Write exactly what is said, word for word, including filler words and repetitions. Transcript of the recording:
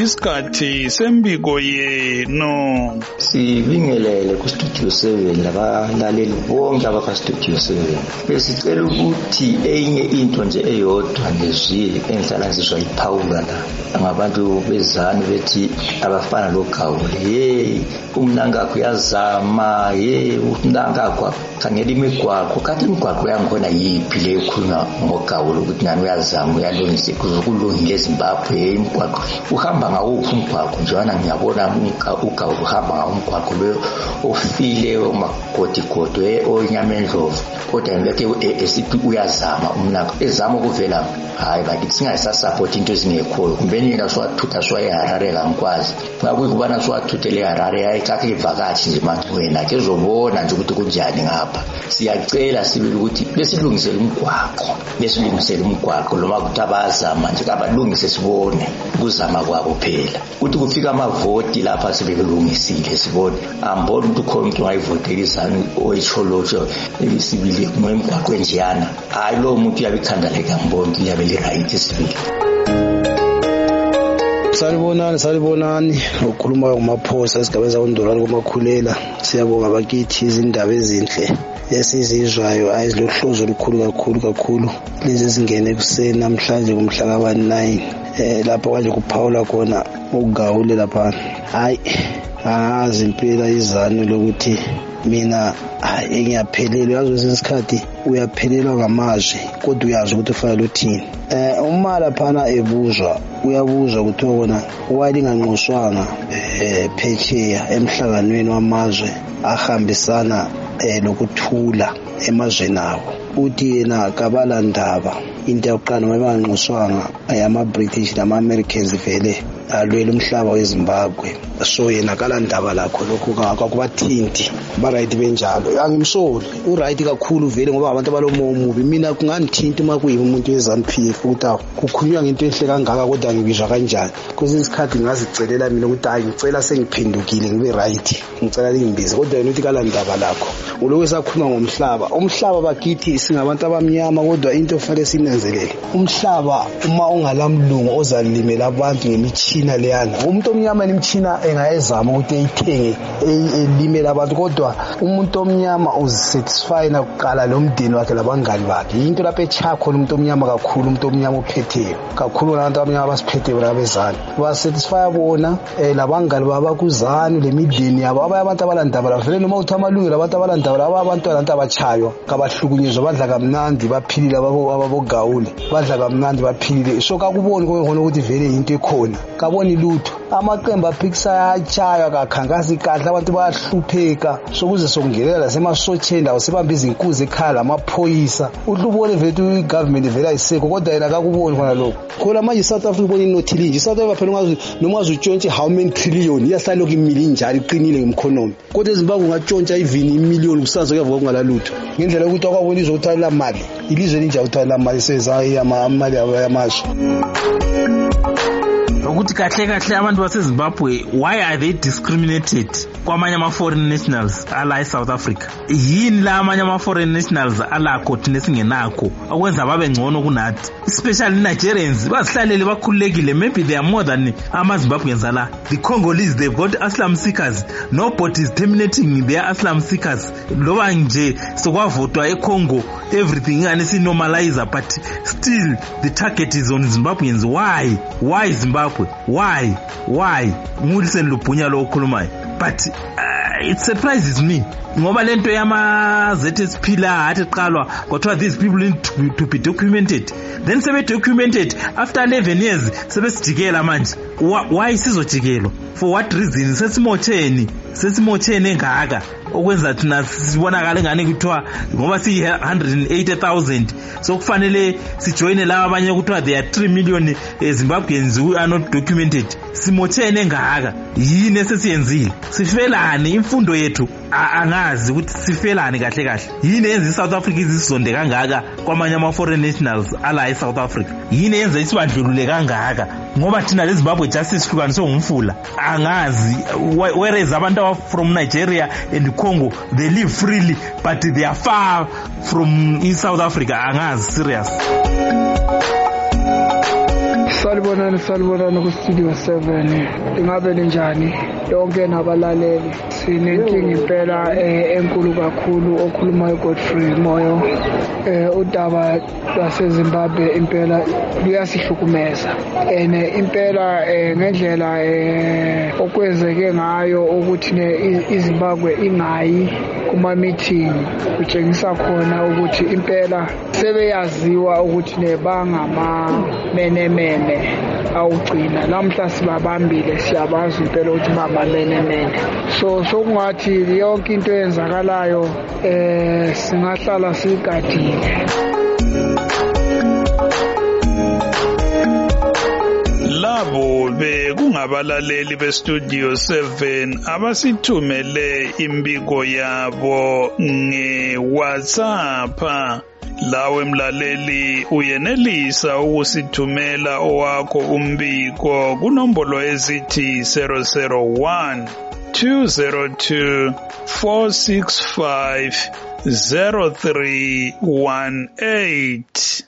isikhathi sembiko yenu. Sibingelele ku Studio seven labalaleli bonke abakwa Studio seven. Besicela ukuthi enye into nje eyodwa ngezwile enhlala sizwa iphawula la ngabantu bezana bethi abafana loGawule. Hey, umnangakho yazama, hey umnangakho khangela imigwaqo, kanti imigwaqo yangikhona yipi le ekhuluma ngoGawule ukuthi nani uyazama uyalungisa kuzokulungile eZimbabwe imigwaqo. Uhamba ngawuphi umgwaqo njana ngiyabona uGawule uhamba ngomgwaqo lo ofile omagodigodi onyamendlovu, kodwa ngeke esithi uyazama umnakho ezama ukuvela. Hayi bakithi singasasupport into ezingekho kumbe nina swathutha swayiharare ngikwazi ngakuyi kubana swathuthele eHarare ayikakhe ivakashi nje manje wena ke uzobona nje ukuthi kunjani ngapha. Siyacela sibili ukuthi lesilungisele umgwaqo lesilungisele umgwaqo noma ukuthi abazama nje abalungise sibone ukuzama kwabo phela ukuthi kufika amavoti lapha sebelungisile sibone ambona ukuthi khona umuntu wayivotelisana oyicholosho ebisibili kumgwaqo enjeyana. Hayi lo muntu yabikhandaleka ngibona yabe li right sibili. Salibonani salibonani ukhuluma ngomaphosa esigabeni zaKondolwane komakhulela. Siyabonga bakithi izindaba ezinhle esizizwayo ayizilohlozo olukhulu kakhulu kakhulu lezi zingene kuseni namhlanje kumhla ka nine eh lapho kanje kuphawula khona uGawule lapha. Hayi azi impela izano lokuthi mina engiyaphelelwa yazi lesikhathi uyaphelelwa ngamazwi kodwa uyazi ukuthi ufanele uthini. Eh uma laphana ebuzwa uyabuzwa ukuthi wona walinganqoswanga eh phecheya emhlanganweni wamazwe ahambisana eh lokuthula emazweni awo. Uthi yena kabala ndaba into yokuqala mabanqoswanga ayama British nama Americans vele alwela umhlaba weZimbabwe. So yena kala ndaba lakho lokho akakubathinti ba right benjalo. Angimsoli u right kakhulu vele ngoba abantu abalomo mubi. Mina kungangithinta uma kuyiba umuntu weZANU-P F ukuthi kukhulunywa ngento enhle kangaka kodwa ngibizwa kanjani. Kuze isikhathi ngazicelela mina ukuthi hayi ngicela sengiphendukile ngibe right ngicela ngimbize kodwa yena uthi kala ndaba lakho uloku esakhuluma ngomhlaba. Umhlaba bakithi singabantu abamnyama kodwa into efanele sinanzelele umhlaba uma ungalamlungu ozalimela abantu ngemichina leyana. Umuntu omnyama nemchina engayezama ukuthi eyithenge elimela abantu kodwa umuntu omnyama uzisatisfy na kuqala lo mdeni wakhe labangani bakhe. Into lapho echakho umuntu omnyama kakhulu umuntu omnyama ophetheyo kakhulu abantu abamnyama abasiphetheyo labezana basatisfy bona labangani baba kuzana lemideni yabo abaye abantu abalandaba la vele noma uthi amalungelo abantu abalandaba laba abantu abantu abachaywa kabahlukunyezwa badla kamnandi baphilile ababo ababoGawule badla kamnandi baphilile. So kakuboni khona ukuthi vele into ekhona kaboni lutho. Amaqembu aphikisa achaya kakhankasi kahle abantu bayahlupheka sokuze sokungelela lasemasocheni awusebamba izinkuzi ekhala amaphoyisa. Uhlubone vele igovernment vele ayisekho kodwa yena kakuboni khona lokho. Khona manje South Africa ubona inothili nje South Africa phela ungazi noma uzutshontshe how many trillion iyasaloku imili njalo iqinile ngemkhonomi kodwa eZimbabwe ungatshontsha even imillion kusazo kuyavuka kungalalutho ngendlela ukuthi akwabona izothatha mali ilizwe linje uthatha mali sezayi amali yamazwe. Ukuthi kahle kahle abantu baseZimbabwe why are they discriminated kwamanye ama foreign nationals ala eSouth Africa? Yini la amanye ama foreign nationals alakho thina singenakho akwenza babe ngcono kunathi, especially Nigerians bazihlalele bakhululekile. Maybe they are more than ama Zimbabweans ala. The Congolese they've got asylum seekers, nobody is terminating their asylum seekers. Loba nje sokwavotwa eCongo everything ngane si normalizer but still the target is on Zimbabweans. Why why Zimbabwe? Why? Why? Ngulisen Lupunya lo khulumayo. But uh, it surprises me. Ngoba lento yama Z S P la athi qalwa kodwa these people need to be, to be documented. Then sebe documented after eleven years sebe sidikela manje. Why sizojikelo? For what reason? Sesimotheni, sesimotheni engaka okwenza thina sibonakala ngane kuthiwa ngoba si one hundred eighty thousand so kufanele sijoine laba abanye kuthiwa there are three million Zimbabweans who are not documented. Simotheni engaka yini esesiyenzile? Sifelani imfundo yethu? Angazi ukuthi sifelani kahle kahle. Yini yenza iSouth Africa izisonde kangaka kwamanye ama foreign nationals ala eSouth Africa? Yini yenza isibandlulule kangaka? Ngoba thina leZimbabwe justice hlukaniswe ngumfula. Angazi whereas abantu from Nigeria and Congo they live freely but they are far from in South Africa. Angazi serious. Salibonani salibonani ku Studio seven. Ingabe linjani yonke nabalaleli? Sinenkinga impela enkulu kakhulu okhuluma uGodfrey Moyo. Eh udaba lwaseZimbabwe impela luyasihlukumeza. Ene impela ngendlela eh okwenzeke ngayo ukuthi ne iZimbabwe ingayi kuma meeting kutshengisa khona ukuthi impela sebeyaziwa ukuthi nebangama menemene awugcina lamhla sibabambile siyabazi impela ukuthi baba menemene. So sokungathi yonke into eyenzakalayo eh singahlala sigadile. Labo bekungabalaleli beStudio seven abasithumele imbiko yabo ngeWhatsApp. Lawe mlaleli uyenelisa ukusithumela owakho umbiko kunombolo ezithi zero zero one two zero two four six five zero three one eight.